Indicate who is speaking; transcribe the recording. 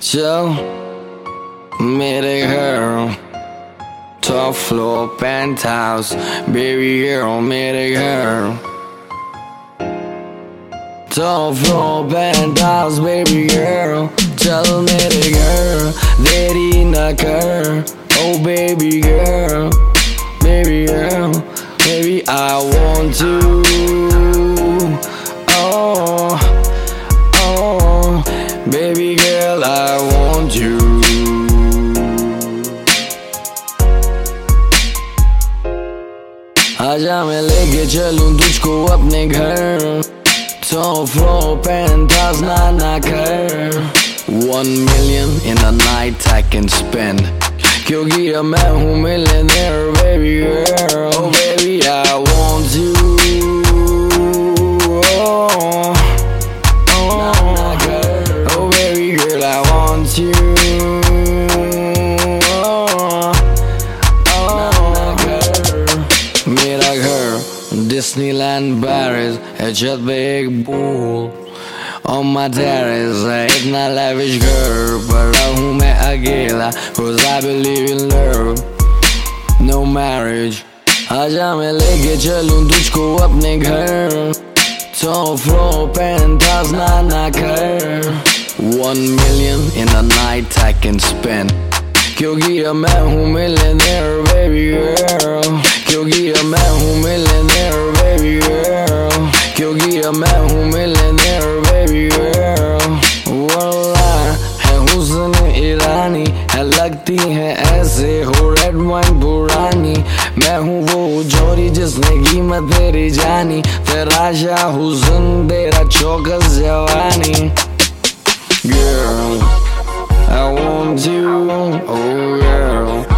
Speaker 1: चल मेरे घर top floor penthouse, baby girl मेरे घर top floor penthouse, baby girl चल मेरे घर देरी न कर oh baby girl baby I want you oh baby girl I want you आजा मैं लेके चलूं तुझको अपने घर top floor penthouse ना कर 1 million in a night I can spend क्योंकि अब मैं हूँ millionaire baby girl oh baby I want you oh baby girl I want you मेरा घर Disneyland Paris है छत पे एक pool On my terrace है इतना lavish घर पर रहूं मैं अकेला Cause I believe in love No marriage आजा मैं लेके चलूं तुझको अपने घर Top floor penthouse ना कर 1 million in a night I can spend क्योंकि अब मैं हूँ millionaire baby girl क्योंकि अब मैं हूँ millionaire baby girl क्योंकि अब मैं हूँ millionaire baby girl वल्लाह है हुस्न ईरानी है लगती है ऐसे हो रेड वाइन पुरानी मैं हूँ वो जोड़ी जिसने कीमत तेरी जानी तेरा हुस्न तेरा चौकस जवानी Girl I want you, oh girl